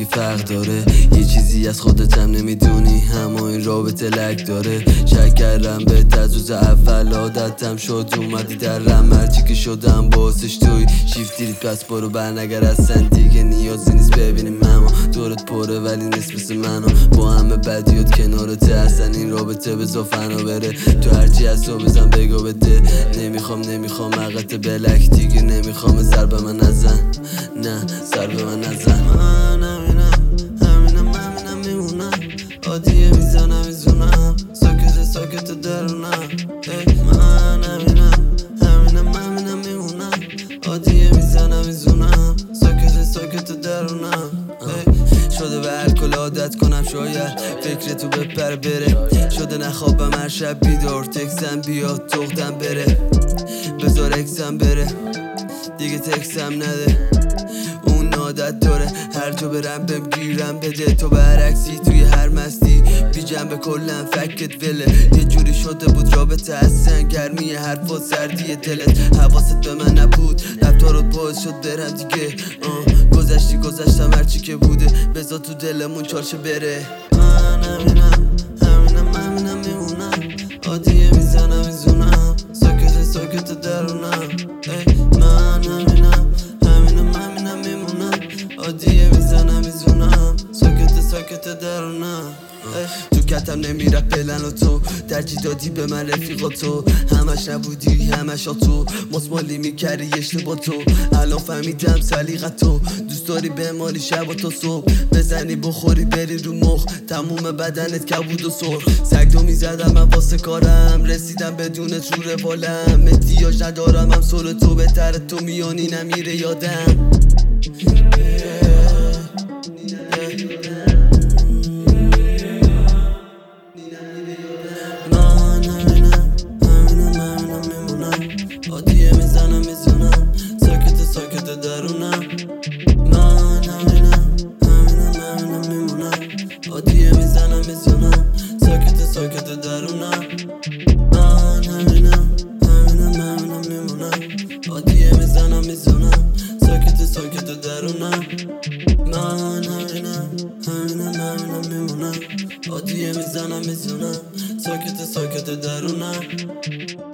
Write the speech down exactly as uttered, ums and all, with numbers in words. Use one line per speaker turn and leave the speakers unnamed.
فرق داره. یه چیزی از خودت هم نمیدونی، همه این رابطه لک داره. شک کردم به از روز اول عادتم شد، اومدی درم هرچی که شدم باسش توی شیفت دیرید، پس برو برنگر اصلا دیگه نیازی نیست ببینیم. اما دورت پره ولی نیست مثل منو، با همه بدیات کنارته، اصلا این رابطه بزا فنا بره. تو هرچی از تو بزن بگو بده، نمیخوام نمیخوام حقت بلک دیگه، نمیخوام سر به من نزن، نه سر به من نزن. من همینم همینم همینم میمونم، عادیه میزنم میزونم، ساکت ساکت درونم. من همینم همینم همینم میمونم، عادیه میزنم میزونم، ساکت ساکت درونم. شده به الکل عادت کنم شاید فکر تو بپر بره، شده نخوابم هر شب بیدار، تکسم بیاد تختم بره، بذار اکسم بره دیگه تکسم نده. اون عادت داره هر جا برم بهم گیرم بده، تو برعکسی توی هر مستی بی جنبه کلن فکت وله. یه جوری شده بود رابطه هستن، گرمی حرفا سردی دلت، حواست به من نبود، رفتارت باعث شد برم دیگه. آه گذشتی گذشتم هرچی که بوده، بذار تو دلمون چارچه بره. من همینم همینم همینم میمونم، عادیه میزنم میزونم، ساکت ساکت درونم. من همینم همینم همینم میمونم، عادیه میزنم میزونم، ساکت ساکت درونم. تو کتم نمیره پلن و تو ترجیح دادی به من رفیقاتو، همش نبودی همش تو مزمالی میکردی اشتباه تو، الان فهمیدم سلیقتو، دوست داری به مالی شب و تا صبح بزنی بخوری بری رو مخ، تموم بدنت کبود و سرخ. سگدو میزدم من واسه کارم، رسیدم بدون رو روالم، احتیاج ندارم هم سر تو، بهتر تو میانی نمیره یادم. من همینم همینم همینم میمونم، عادیه میزنم میزونم، ساکت ساکت درونم. من همینم همینم همینم میمونم، عادیه میزنم میزونم، ساکت ساکت درونم. من همینم همینم همینم میمونم، عادیه میزنم میزونم، ساکت ساکت درونم. من همینم همینم همینم میمونم، عادیه میزنم میزونم، ساکت ساکت درونم.